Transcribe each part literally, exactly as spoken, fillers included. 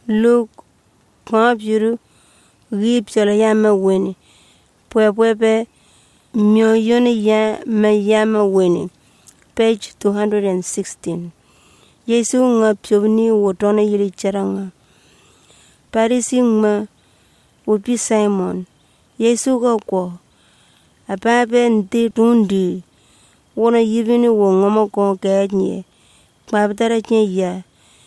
Luke Ngabjuru Gip Cholayama Winnie Pwepwepe Myoyoni ya Mayama Winnie Page two hundred sixteen. Yesu nga pyobni wotona yili charanga. Parisi ngma upi Simon. Yesu ga kwa. Apape nti tundi. Wona yibini wo ngoma ko kenye. Kwabtara chen ya.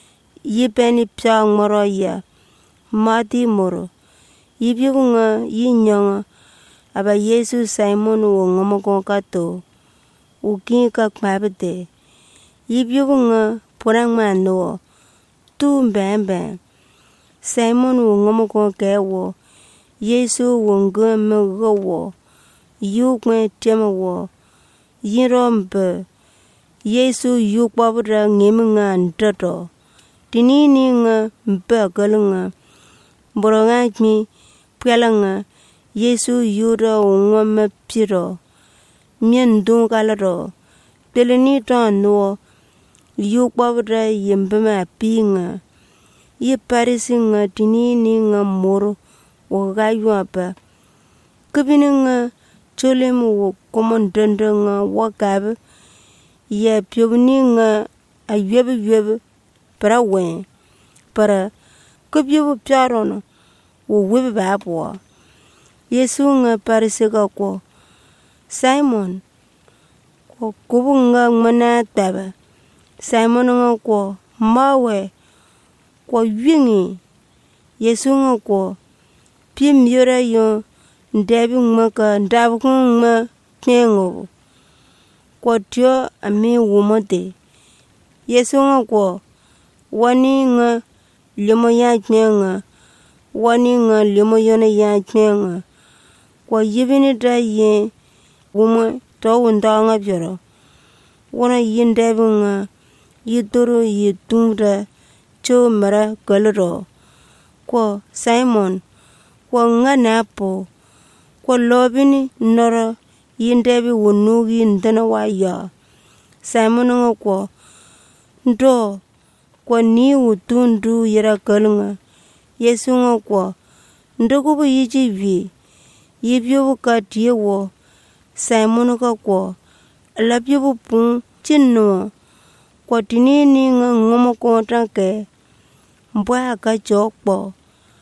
Yipeni pya ngmoro ya. Mati moro. Yibiku nga yinyanga. Aba Yesu Simon wo ngoma ko kato. Uki ka kwabte. Yibiku nga porang mano. Tu mbembe. Simon wo ngoma ko kewo. Yesu wo ngama go. Yu kwen tema wo. Yirombe. Yesu yu kwabra ngemi nga ndoto. Tinini nga mpe kalunga. Boronga mi pwelanga. Yesu yura ngoma piro. Mien dung kalaro. Peleni tano. Yu kwabra yembema pinga. Ye parisi nga tinini nga moro. Wagaywa pa. Kubini nga cholemu wo komondanda nga wakabe. Ye pyobni nga ayebe yebe. Para wen. Para kubyebu pyarono. Wo webe babwa. Yesu nga parisi ka kwa. Simon. Kwa kubu nga ngmana taba. Simon nga kwa. Mawe. Kwa wingi. Yesu nga kwa. Pim yora yon. Ndebi ngmaka. Ndabu ngma. Kengo. Kwa tiyo ame wumote. Yesu nga kwa. Wani nga. Limo ya kenga. Wani nga limo yona ya kenga. Kwa yibini da yen. Wumo. To wunda nga pyoro. Wana yin debi nga. Yitoro yitumda. Cho mara galero. Kwa Simon. Kwa nga napo. Kwa lobini nora. Yindebi wunugi ndana wa ya. Simon nga kwa. Ndo. Kwa ni utundu yara galunga. Yesu nga kwa. Ndokubu yiji vi. Yibyobu ka diye wo. Simon nga kwa. Alabyobu pun. Chinno. Kwa tinini nga ngomo kontanke. Mbwa ka chokpo.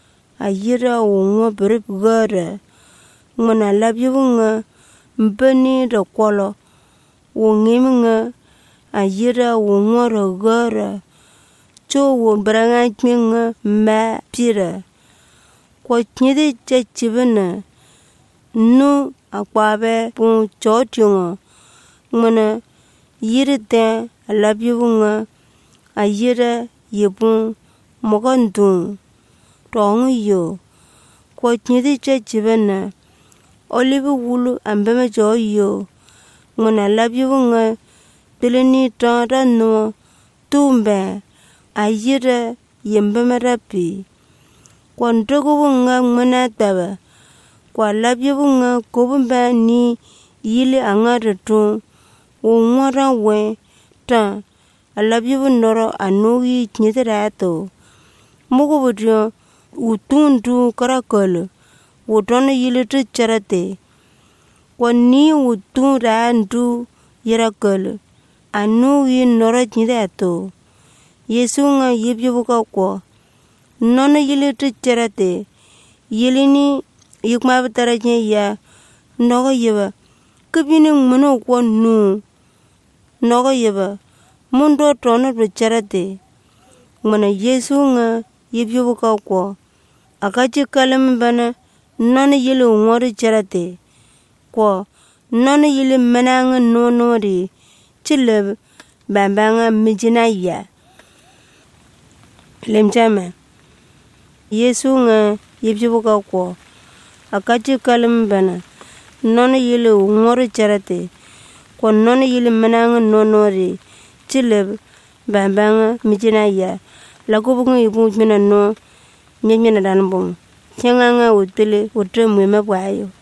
Ayira ungo berip gara. Ngona labyobu nga. Mbeni da kwalo. Ungimi nga. Ayira ungo ra gara. Cho wo branga nga ma pira. Kwa nyede cha chibana. Nu akwabe pun chotyunga. Ngona yirite alabyobu nga. Ayira yipun mokandung. Tongu yo. Kwa nyede cha chibana. Olive wulu ambeme cho yo. Ngona labyobu nga. Pilini tanda no. Tumbe. Ayira yembeme rapi. Kwa ndogobu nga ngmana taba. Kwa labyobu nga kubumba ni yili angaratu. Ungwara we. Ta. Alabyobu noro anugi nyitirato. Mugubu diyo. Utundu karakolo. Utono yili tu charate. Kwa ni utunda ndu yarakolo. Anugi noro nyitirato. Yesu nga yibyobu ka kwa. Nono yili tu charate. Yili ni yikmabitara jen ya. Nogo yeba. Kubini ngmano kwa nu. Nogo yeba. Mundo tono tu charate. Ngmana Yesu nga yibyobu ka kwa. Akachi kalambana. Nono yili ungwari charate. Kwa. Nono yili menanga nono ri. Chileb. Bambanga mijina ya. Lemchama. Yesu nga yibyobu ka kwa. Akachi kalambana. Nono yili ungwari charate. Kwa nono yili menanga nono ri. Chileb. Bambanga mijina ya. Lakubu nga yibu mina no. Nyemina danbong. Chenga nga utile. Utre mwema kwa ayo.